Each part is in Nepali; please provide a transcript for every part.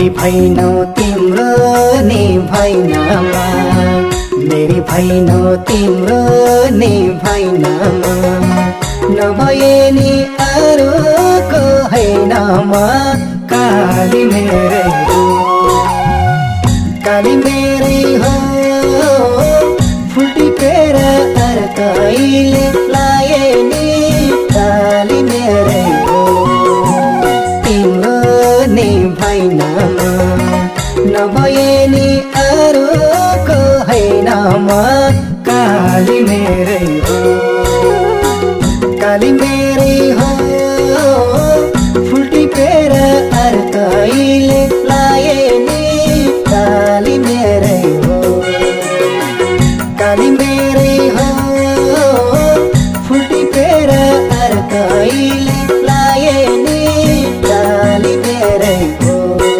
मेरी भैनौ तिम्रो नि भैनमा, मेरी भैनौ तिम्रो नि भैनमा, नभए नि अरूको हैनमा। काली मेरै हो, काली मेरै हो, फुल टिपेर अर्कैले लाए नि। काली मेरै हो, तिम्रो नि भैनमा, नभए नि अरूको हैनमा। काली मेरै हो, काली मेरै हो, फुल टिपेर अर्कैले लाए नि। काली मेरै हो, काली मेरै हो, फुल टिपेर अर्कैले लाए नि। काली मेरै हो।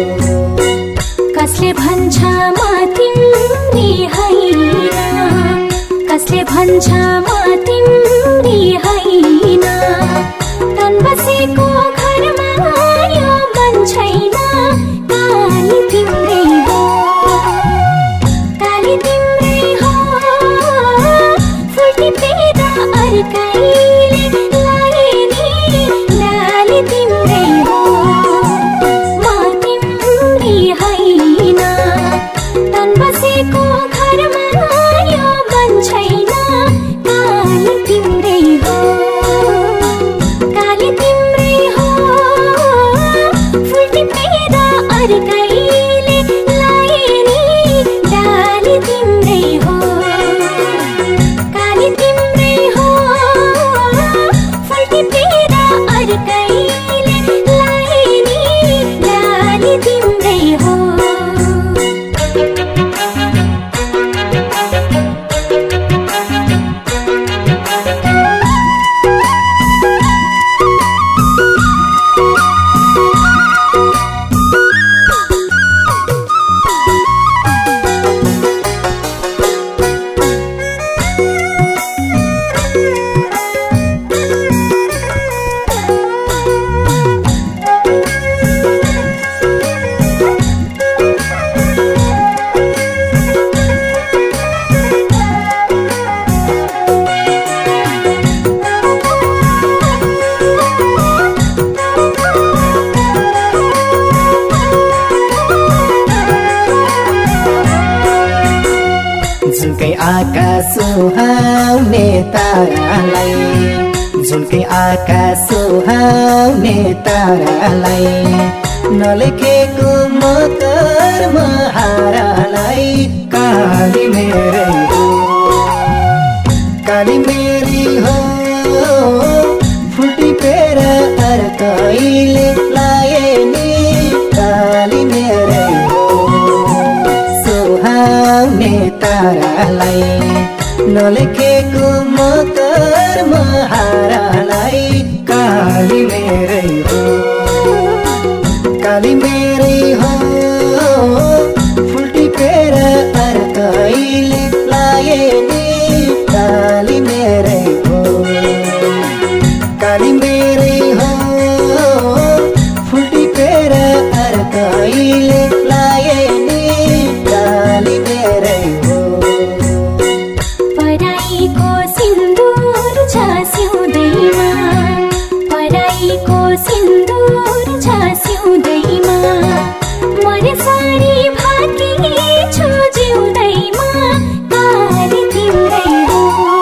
कसले भन्छ म तिम्री हैन, कसले भन्छ म तिम्री हैन, तन बसेको घरमा यो मन छैन। काली तिम्रै हो, काली तिम्रै हो, फुल टिपेर अर्कैले लाए नि। काली तिम्रै हो, म तिम्री हैन, तन बसेको घरमा यो मन छैन। काली तिम्रै हो, काली तिम्रै हो, फुल टिपेर अर्कैले लाए नि। काली तिम्रै हो, काली तिम्रै हो, फुल टिपेर अर्कैले लाए नि। काली तिम्रै हो। झुल्कै आकाश सुहाउने तारालाई, झुल्कै आकाश सुहाउने तारालाई, नलेखेको म कर्म हारालाई। काली मेरै हो, काली मेरै हो, फुल टिपेर अर्कैले लाए नि। काली मेरै हो, सुहाउने तारालाई, नलेखेको म कर्म हारालाई। काली मेरै हो, काली मेरै हो, फुल टिपेर अर्कैले लाए नि। काली मेरै हो, काली मेरै हो, फुल टिपेर अर्कैले लाए नि। काली मेरै हो। पराईको सिन्दुर छ सिउँदैमा, पराईको सिन्दुर छ सिउँदैमा, मरे सारी भाकी छु जिउँदैमा। काली तिम्रै हो,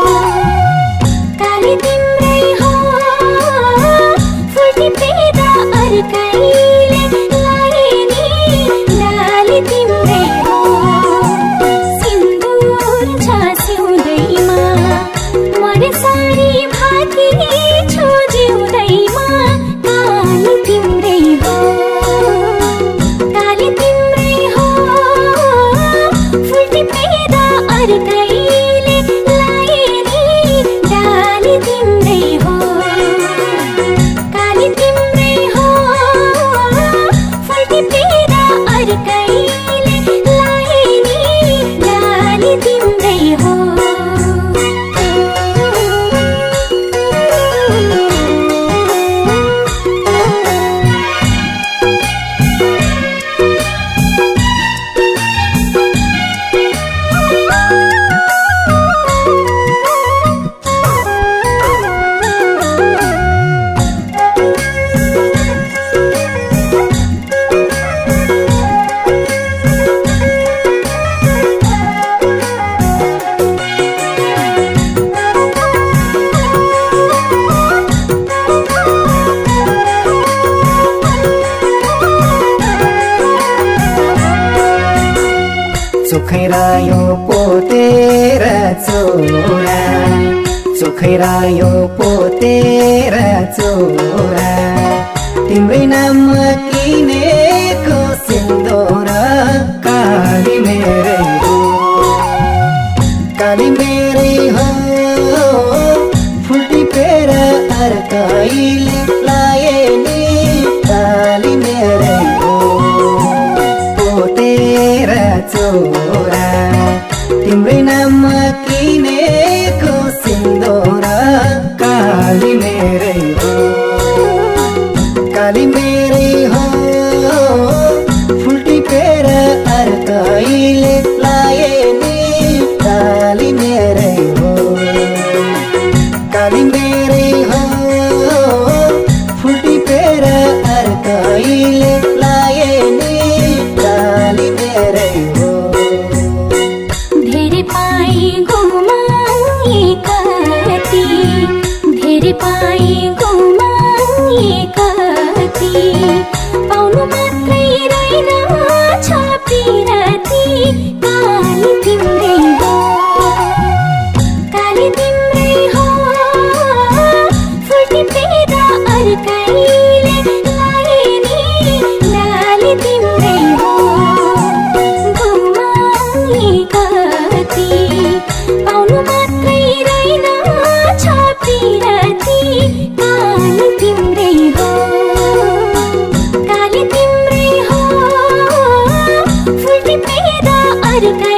काली तिम्रै हो, फुल टिपेर अर्कैले लाए नि। काली तिम्रै हो, सिन्दुर छ सिउँदैमा, मरे सारी भाकी छु जिउँदैमा। काली तिम्रै हो, काली तिम्रै हो, फुल टिपेर अर्कैले लाए नि। काली तिम्रै हो, काली तिम्रै हो, चोखैरायो पोतेर चोरा चोखैरायो पोतेर चोरा तिम्रै नाममा किनेको सिन्दूर काली मेरै हो काली मेरै हो फुल टिपेर अर्काइले लाए नि काली मेरै हो पोतेर चोरा तिम्रै नाममा किनेको सिन्दूर काली मेरै हो काली मेरै हो फुल टिपेर अर्काइले लाए नि काली मेरै हो काली मेरै हो फुल टिपेर अर्काइले लाए नि काली मेरै हो धेरै पाई गुमाए कति धेरै पाई गुमाए कति पाउनु मात्रै रहेन छ पिरती काली तिम्रै हो काली तिम्रै हो फुल टिपेर अर्काइले लाए नि डाली तिम्रै हो गुमाए कति पाउनु मात्रै रहेन छ पिरती काली तिम्रै हो काली तिम्रै हो फुल टिपेर अर्काइले